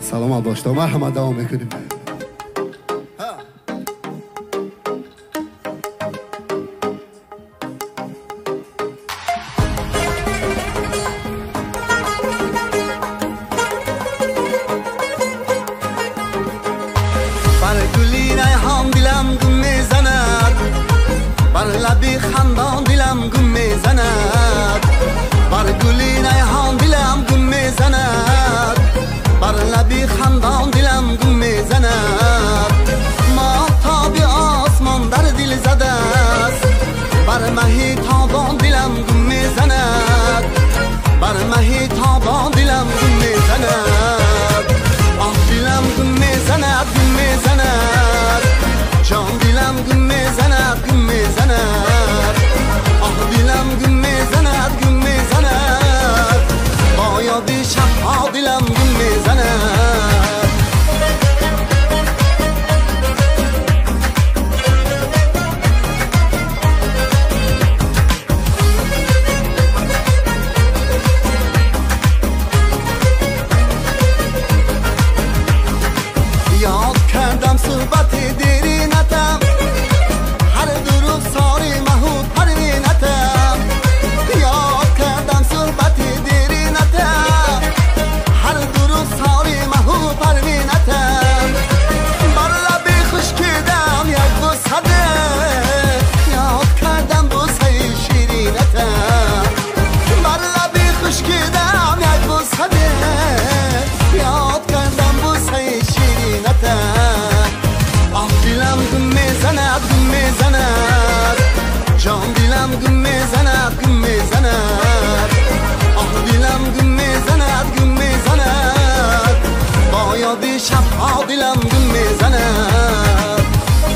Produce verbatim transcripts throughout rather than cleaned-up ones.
سلام داشته مرحمت دوام میکنیم. بر گلی ریحان دلم گم میزند، بر لبی خندان دلم گم میزند. بر گلی ریحان دلم گم میزند، بر لبی خندان دلم گم میزند. ماهتاب آسمان در دل زده است، بر مهی تابان دلم گم میزند، بر مهی تابان دلم گم میزند. آه دلم گم میزند گم میزند، جان دلم گم میزند گم میزند. آه دلم گم میزند گم میزند، با یادی شبها دلم گم میزند. یاد کردم صحبت دیرینتم، هر دروغ ساری مهود پروینتم. یاد کردم صحبت دیرینتم، هر دروغ ساری مهود پروینتم. بر لبی خشکیدم یک بوسه، یاد کردم بوسه شیرینتم. بر لبی خشکیدم یک بوسه، یاد کردم بوسه شیرینتم. آه دلم گم میزند گم میزند، جان دلم گم میزند گم میزند. آه دلم گم میزند گم میزند، با یادی شبها دلم گم میزند.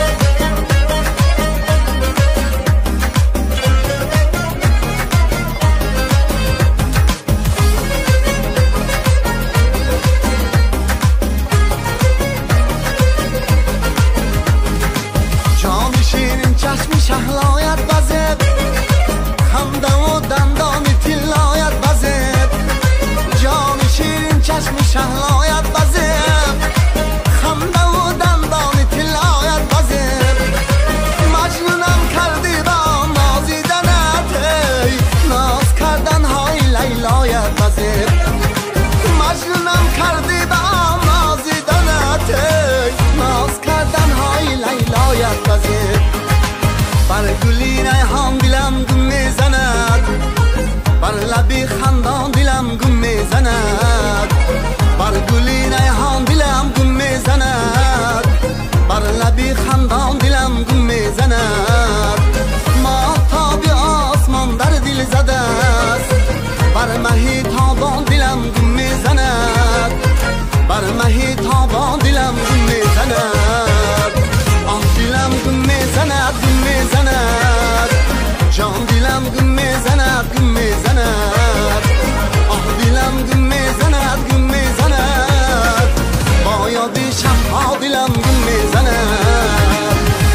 جان شیرین چشم شهلایت بزد، خندم و دندان تلایت بزد. جان شیرین چشم شهلایت بزد، خندم و دندان تلایت بزد. مجنونم کردی با نازیدنت، ناز کردن های لیلایت بزد. مجنونم کردی با نازیدنت، ناز کردن های لیلایت بزد. بر گلی ریحان دلم گم میزند، بر لبی خندان دلم گم میزند. بر گلی ریحان دلم گم میزند، بر لبی خندان دلم گم میزند. ماهتاب آسمان در دل زده است، بر مهی تابان دلم گم میزند، بر مهی تابان دلم گم میزند. آه دلم گم میزند گم میزند، جان دلم گم میزند گم میزند. آه دلم گم میزند گم میزند، با یادی شبها دلم گم میزند.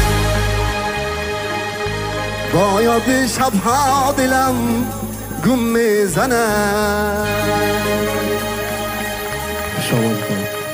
با یادی شبها دلم گم میزند. شما